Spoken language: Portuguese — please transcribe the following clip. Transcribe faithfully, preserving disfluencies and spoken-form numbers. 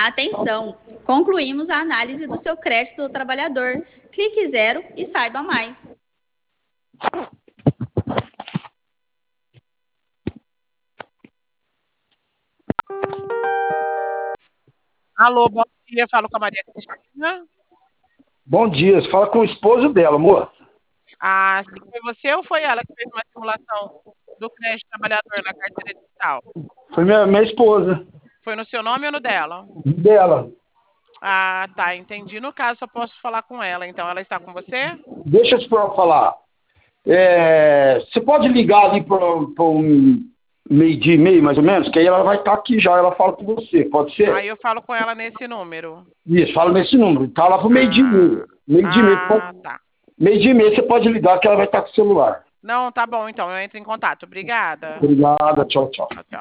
Atenção! Concluímos a análise do seu crédito do trabalhador. Clique zero e saiba mais. Alô, bom dia. Falo com a Maria Cristina. Bom dia. Você fala com o esposo dela, amor. Ah, sim. Foi você ou foi ela que fez uma simulação do crédito trabalhador na carteira digital? Foi minha, minha esposa. Foi no seu nome ou no dela? Dela. Ah, tá. Entendi. No caso, eu posso falar com ela. Então, ela está com você? Deixa eu te falar. É, você pode ligar ali para um meio-dia e meio, mais ou menos, que aí ela vai estar aqui já, ela fala com você, pode ser? Aí eu falo com ela nesse número. Isso, fala nesse número. Tá lá pro meio-dia e meio. Meio-dia e meio. Ah, Pode... tá. Meio-dia e meio você pode ligar que ela vai estar com o celular. Não, tá bom, então. Eu entro em contato. Obrigada. Obrigada, tchau, tchau. Tchau, tchau.